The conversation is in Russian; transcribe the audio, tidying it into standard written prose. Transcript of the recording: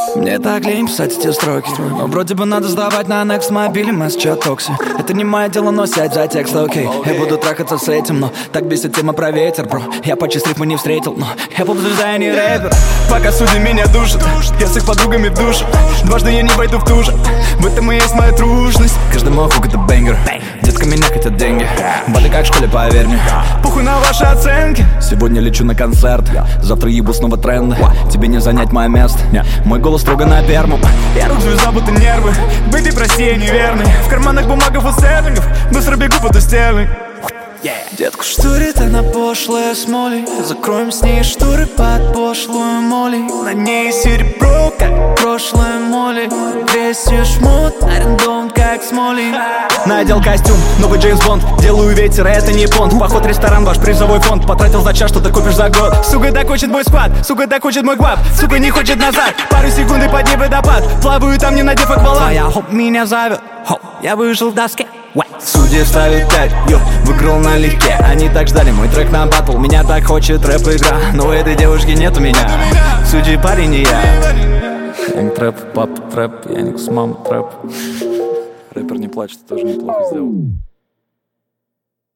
Мне так лень писать эти строки, но вроде бы надо сдавать на Next мобиле месседж от Токси. Это не мое дело, но сядь за текст, окей. Я буду трахаться с этим, но так бесит тема про ветер, бро. Я почти с рифмой не встретил, но я поп-звезда, я не рэпер. Пока судьи меня душат, я с их подругами в душе. Дважды я не войду в ту же, в этом и есть моя трушность. Каждый мой хук это бэнгер, детка меня хотят деньги. Бады как в школе, поверь мне. Похуй на ваши оценки. Сегодня лечу на концерт, завтра ебу снова тренды. Тебе не занять мое место, мой голос строго на первом. Я рок-звезда, будто нервы. Бэби, прости, я неверный. В карманах бумага фул сеттингов. Быстро бегу под устелы. Детку штурит, она пошлая с молей. Закроем с ней шторы под пошлую моли. На ней серебро, как прошлое моли. Весь ее шмот арендован, как смоли. Надел костюм, новый Джеймс Бонд. Делаю ветер, это не понт. Поход в ресторан, ваш призовой фонд. Потратил за час, что ты купишь за год. Сука, так хочет мой сквад, сука, так хочет мой гвап. Сука, не хочет назад, пару секунд и под ней водопад. Плаваю там, не надев акваланг. Твоя хоп меня зовет, хоп, я вышел в доске. Судьи ставят 5, выиграл налегке. Они так ждали мой трек на батл. Меня так хочет рэп-игра, но у этой девушки нету меня. Судьи парень не я. Я не трэп, папа трэп, я не с мамой трэп. Рэпер не плачет, тоже неплохо сделал.